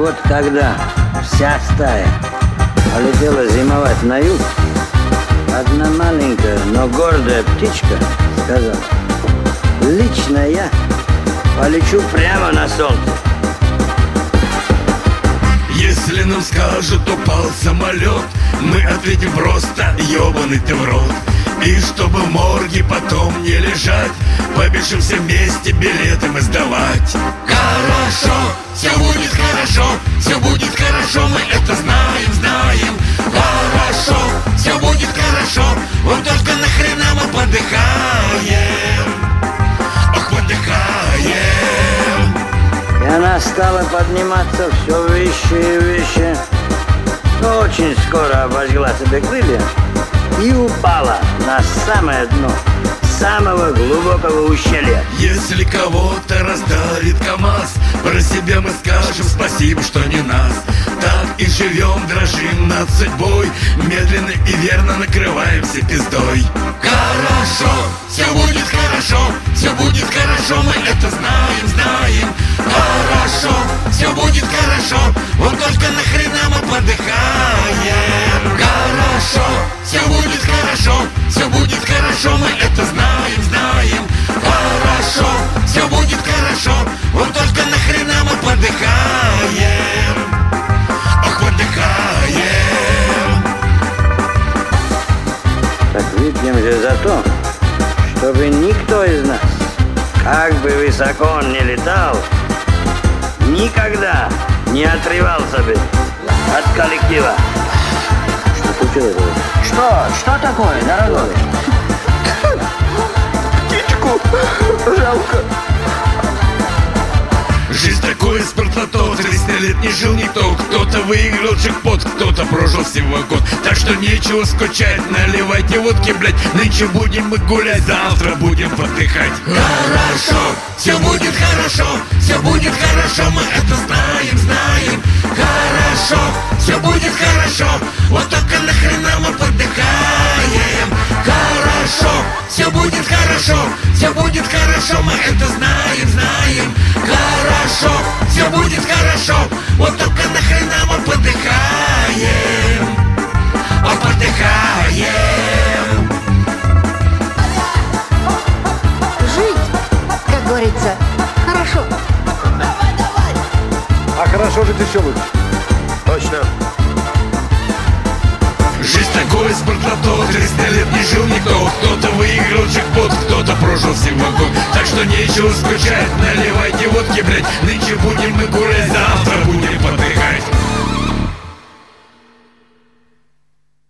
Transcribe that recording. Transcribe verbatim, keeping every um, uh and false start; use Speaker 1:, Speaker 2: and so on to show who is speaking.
Speaker 1: вот когда вся стая полетела зимовать на юг, одна маленькая, но гордая птичка сказала: лично я полечу прямо на солнце.
Speaker 2: Если нам скажут, упал самолет, мы ответим просто: ёбаный ты в рот. И чтобы в морге потом не лежать, побежим все вместе билеты мы сдавать. Хорошо, все будет хорошо, все будет хорошо, мы это знаем, знаем. Хорошо, все будет хорошо, вот только нахрена мы подыхаем. Ох, подыхаем.
Speaker 1: И она стала подниматься все выше и выше, но очень скоро обожгла себе крылья и упала на самое дно самого глубокого ущелья.
Speaker 2: Если кого-то раздавит КамАЗ, про себя мы скажем спасибо, что не нас. Так и живем, дрожим над судьбой, медленно и верно накрываемся пиздой. Хорошо, все будет хорошо, все будет хорошо, мы это знаем, знаем. Хорошо, все будет хорошо, вот только нахрена мы подыхаем. Хорошо, все будет хорошо, все будет хорошо, мы это знаем, знаем. Хорошо, все будет хорошо, вот только нахрена мы подыхаем. Ох, подыхаем.
Speaker 1: Так выпьем же за то, чтобы никто из нас, как бы высоко он ни летал, никогда не отрывался бы от коллектива. Что случилось?
Speaker 3: Что? Что такое, дорогой?
Speaker 4: Птичку жалко.
Speaker 2: Жизнь такой спортлото, триста лет не жил никто. Кто-то выиграл джекпот, кто-то прожил всего год. Так что нечего скучать, наливайте водки, блять. Нынче будем мы гулять, завтра будем подыхать. Хорошо, все будет хорошо, все будет хорошо, мы это знаем, знаем. Хорошо, все будет хорошо, вот только нахрена мы подыхаем. Хорошо, все будет хорошо, все будет хорошо, мы это знаем, знаем. Хорошо, все будет хорошо, вот только нахрена мы подыхаем. О, подыхаем.
Speaker 5: Жить, как говорится, хорошо.
Speaker 4: А хорошо жить еще лучше. Точно.
Speaker 2: Жизнь такой спортлото, триста лет не жил никто. Кто-то выиграл джекпот, кто-то прожил всего год. Так что нечего скучать, наливайте водки, блять. Нынче будем мы гулять, завтра будем